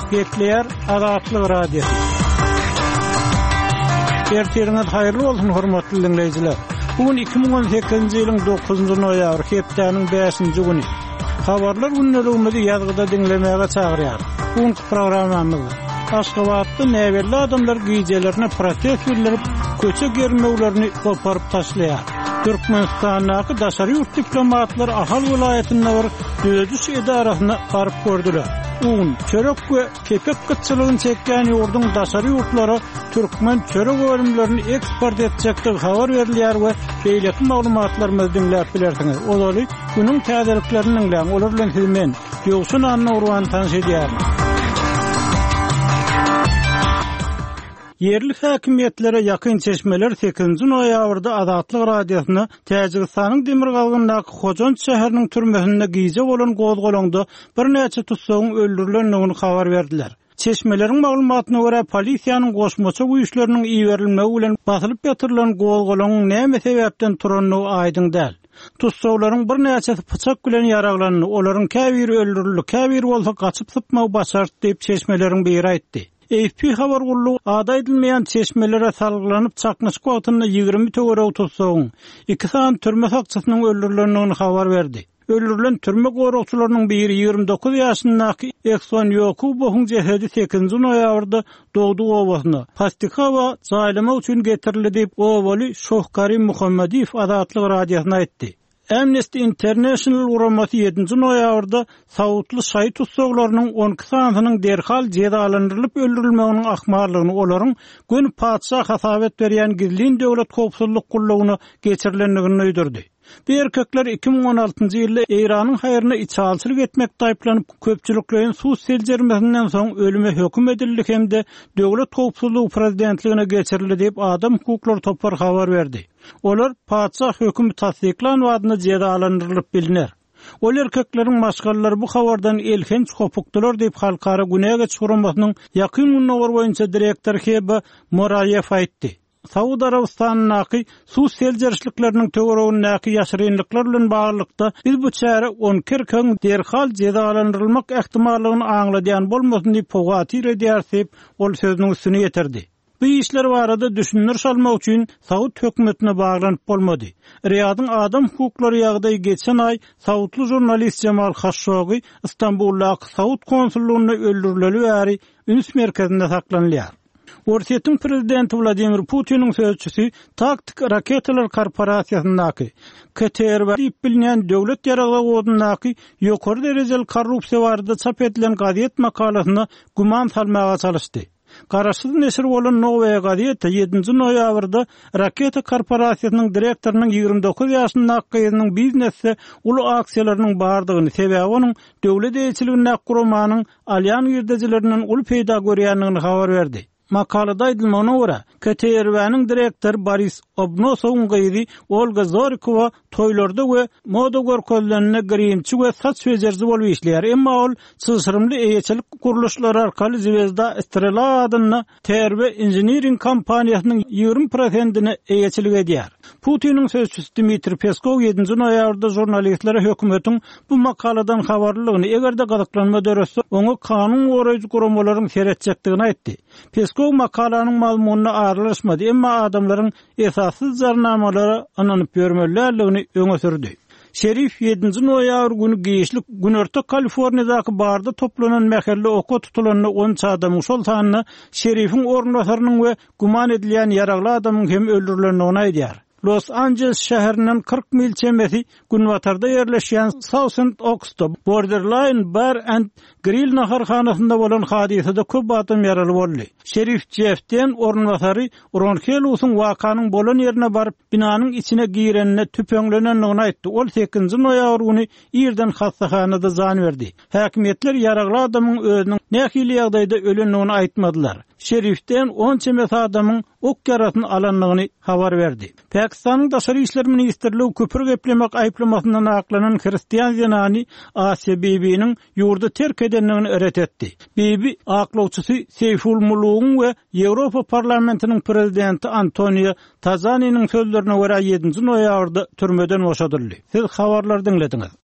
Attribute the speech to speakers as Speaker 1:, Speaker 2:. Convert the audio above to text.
Speaker 1: Gekleyer Azatlyk Radio. Ertiriňiz haýyrly bolsun hormatly dinleýijiler. Bugün 2018-nji ýylyň 9-njy noýabr, hepdeniň 5-nji güni. Habarlar günneligimizi ýazgyda dinlemäge çagyrýar. Bugünkü programmamyz Aşgabatda näberli adamlar giýjelerine protest bildirip, köçe germeglerini goparyp taşlaýar. Türkmenistandaky daşary ýurt diplomatlar Ahal vilayetinde bir düzüş edarasyna baryp gördüler. Un, çörek we kepek kıtçylygyny çekýän ýurdun daşary ýurtlary Türkmen çörek bölümlerini eksport etjekdir habar berilýär we beýleki maglumatlar dinläp bilersiňiz. Olaly günüň täzeliklerini dinläň, olar bilen hilmen ýogsun anna urwan tanış edýär. Yerli häkimiýetlere ýakyn çeşmeler 8-nji noýabrda Azatlyk radiosyna Täjikistanyň Demirgalgyndaky Hojon şäheriniň türmesinde giýje bolan gozgolanda bir näçe tutsagyň öldürilendigini habar berdiler. Çeşmeleriň maglumatyna görä polisiýanyň goşmaça güýçleriniň iýerilmegi bilen basylyp ýatyrylan gozgolanyň näme sebäpden turanyny aýdyň däl. Tutsaglaryň bir näçesi pyçak bilen ýaraglandy, olaryň käbiri öldürildi, käbiri bolsa gaçyp sypmagy başardy diýip çeşmeleriň biri aýtdy. AFP habar gulluğu ada edilmeyen çeşmelere salgılanıp çakmışık vaatında 20 tögörög tutsagyň 2 saat türme hakçysynyň öldürilendigini habar verdi. Öldürilen türme gorukçylarynyň biri 29 ýaşyndaky Ekson Yokubowyň cehedi 8-nji noýabrda Dogdy obasyna plastika we jaýlama üçin getirildi diýip Owaly Şohkarim Muhammediýew Azatlyk radiosyna aýtdy. Amnesty International uramasy 7-nji noýabrda Sawutly şaý tutsaglarynyň 12 sanynyň derhal jedalandyrlyp öldürilmeginiň ahmarlygyny, olaryň gün padşah hasabet berýän gizlin döwlet howpsuzlyk gullawyna geçirilendigini öýdürdi. Bu erkekler 2016-njy ýylda Eýranyň haýyryna içalçylyk etmek taýplanyp köpçüliklerin sus seljermesinden soň ölüme höküm edildi hemde döwlet howpsuzlygy prezidentligine geçirildi diýip adam hukuklary topar habar berdi. Olar padşah hökümi tasdiklan wadyna jedalandyrlyp bilinär. Ol erkekleriň maşgallary bu habardan elhen çopukdylar diýip halkara günäge çykurmasynyň ýakyn günler boýunça direktor Heba Morayev aýtdy. Saudi Arabistanyň sus seljerçilikleriniň töweregindäki ýaşyrynlyklar bilen baglykda biz bu çäre 10 kirkeň derhal jedalandyrylmak ähtimallygyny aňladýan bolmasyn diýip pogaty redýärsip ol sözüniň üstüne ýetirdi. Bu işler barada düşünür salmak üçin Saud hökümetine baglanyp bolmady. Riyadyň adam hukuklary ýagdaý geçen ay Saudly jurnalist Jamal Khashoggi Istanbuldaky Saud konsullugyna öldürileli bäri üns merkezinde saklanýar. Russiýanyň prezidenti Vladimir Putiniň sözçüsi Taktik Raketalar Korporasiýasyndaky KTR diýip bilinen döwlet ýaragly godundaky ýokary derejeli korrupsiýa barada çap edilen gazet makalasyna guman salmaga çalışdy. Garaşsyz neşir bolan Novaya gazeta 7-nji noýabrda Raketa Korporasiýasynyň direktorynyň 29 ýaşyndaky gyzynyň biznesde uly aksiýalarynyň bardygyny, sebäbi onuň döwlet eýçiliginde gurmanyň alýan ýerdejileriniň uly peýda görýändigini habar berdi. Makalada aýdylmagyna görä, KTRW'niň direktor Boris Obnosowyň gyzy Olga Zorikova toýlarda we moda görkezlerine girimçi we saç şejerji bolup işleýär. Emma ol çysyrymly eýçilik guruluşlary arkaly Zvezda Strela adyna TRW Engineering kompaniýasynyň 20%-ni eýçilik edýär. Putiniň sözçüsü Dmitri Peskov 7-nji noýabrda jurnalistlere hökümetiň bu makaladan habarlygyny egerde gazaklanma döretse oňa kanun goraýjy guramalaryň seretjekdigini aýtdy. Peskov makalanyň mazmununa aralashmady, emma adamlaryň esassız zarnamalary ananyp bermelerligini öňe sürdi. Şerif 7-nji noýabr güni giýişlik Günörtü Kaliforniýadaky barda toplanan mähelle oka tutulanyny 10 adamyň şol sanyny şerifiň ornbasarynyň we guman edilýän ýaragly adamyň hem öldürilendigini aýdýar. Los Angeles şäherinden 40 mil çemesi Günwatarda ýerleşýän South Ox'ta Borderline Bar and Grill naharhanasynda bolan hadisede köp adam ýaraly boldy. Şerif Jeff'den ornbasary Ronkelusyň wakanyň bolan ýerine baryp binanyň içine girenine tüpeňlenendigini aýtdy. Ol 8-nji noýabr güni ýerden hastahanada jan berdi. Häkimetler ýaragly adamyň özüniň nähili ýagdaýda ölendigini aýtmadylar. Şerifden 10 çemes adamyň ok yarasyny alanlygyny habar berdi. Pakistanyň daşary işler ministrligi köpür geplemek aýplamasyndan aklanan Hristiýan zenany Asiya Bibi'niň ýurdu terk edenligini öret etdi. Bibi aklawçysy Seyful Mulugyň we Ýewropa parlamentiniň prezidenti Antonio Tajani'niň sözlerine görä 7-nji noýabrda türmeden boşadyldy. Siz habarlar dinlediňiz.